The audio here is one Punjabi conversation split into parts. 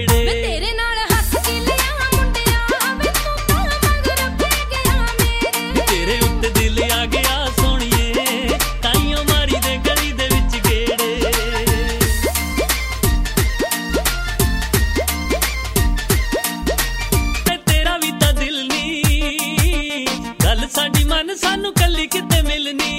ਗੇੜੇ ਵੇ ਤੇਰੇ ਨਾਲ ਹੱਸ ਕੇ ਲਿਆ ਮੁੰਡਿਆ ਵੇ ਤੂੰ ਤਾਂ ਮਗਰ ਪੈ ਗਿਆ ਮੇਰੇ ਤੇਰੇ ਉੱਤੇ ਦਿਲ ਆ ਗਿਆ ਸੋਹਣੀਏ ਤਾਈਓ ਮਾਰੀ ਦੇ ਗਲੀ ਦੇ ਵਿੱਚ ਗੇੜੇ ਤੇਰਾ ਵੀ ਤਾਂ ਦਿਲ ਨੀ ਗੱਲ ਸਾਡੀ ਮਨ ਸਾਨੂੰ ਕੱਲੀ ਕਿਤੇ ਮਿਲਣੀ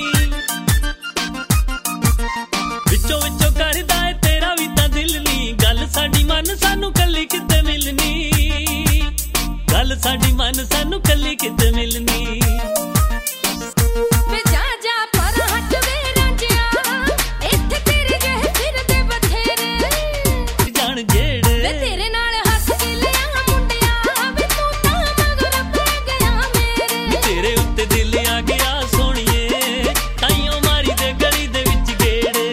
ਵਿੱਚੋਂ ਵਿੱਚੋਂ ਕਰਦਾ ਏ ਤੇਰਾ ਵੀ ਤਾਂ ਦਿਲ ਨੀ ਗੱਲ ਸਾਡੀ ਮਨ ਸਾਨੂੰ ਕੱਲੀ ਕਿਤੇ ਮਿਲਣੀ ਗੱਲ ਸਾਡੀ ਮਨ ਸਾਨੂੰ ਕੱਲੀ ਕਿਤੇ ਮਿਲਣੀ ਵੇ ਜਾ ਜਾ ਪਰ ਹਟ ਵੇ ਰਾਂਝਿਆ ਇੱਥੇ ਤੇਰੇ ਜਿਹੇ ਫਿਰਦੇ ਬਥੇਰੇ ਜਾਣ ਜਿਹੜੇ ਵੇ ਤੇਰੇ ਨਾਲ ਹੱਸ ਕੇ ਲਿਆ ਮੁੰਡਿਆ ਵੇ ਤੂੰ ਤਾਂ ਮਗਰ ਪੈ ਗਿਆ ਮੇਰੇ ਤੇਰੇ ਉੱਤੇ ਦਿਲ ਆ ਗਿਆ ਸੋਹਣੀਏ ਤਾਈਓ ਮਾਰੀ ਦੇ ਗਲੀ ਦੇ ਵਿੱਚ ਗੇੜੇ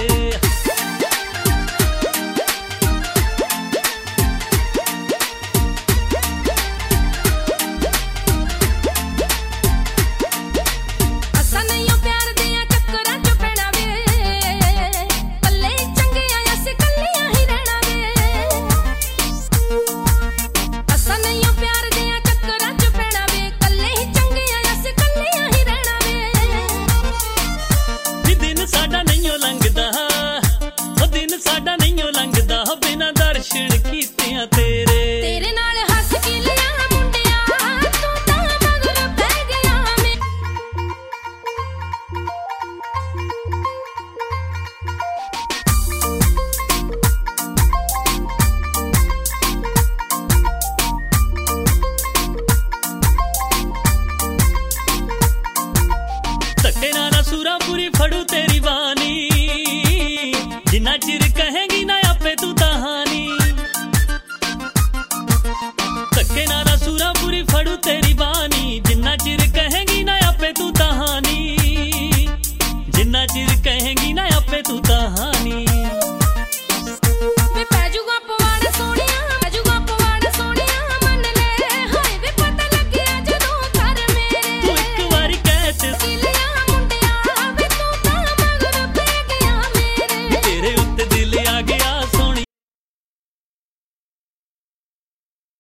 ਅਸਾਂ ਨਹੀਂ ਪਿਆਰ ਦੀਆਂ ਚੱਕਰਾਂ ਚ ਪੈਣਾ ਵੇ ਕੱਲੇ ਚੰਗੇ ਆ ਅਸੀਂ ਕੱਲੀਆਂ ਹੀ ਰਹਿਣਾ ਵੇ ਅਸਾਂ ਨਹੀਂ ਪਿਆਰ ਦੀਆਂ ਚੱਕਰਾਂ ਚ ਪੈਣਾ ਵੇ ਕੱਲੇ ਹੀ ਚੰਗੇ ਆ ਅਸੀਂ ਕੱਲੀਆਂ ਹੀ ਰਹਿਣਾ ਵੇ ਦਿਨ ਸਾਡਾ ਨਹੀਂਓ ਲੰਘਦਾ ਉਹ ਦਿਨ ਸਾਡਾ ਨਹੀਂਓ ਲੰਘਦਾ ਬਿਨਾਂ ਦਰਸ਼ਨ ਕੀਤਿਆਂ ਤੇਰੇ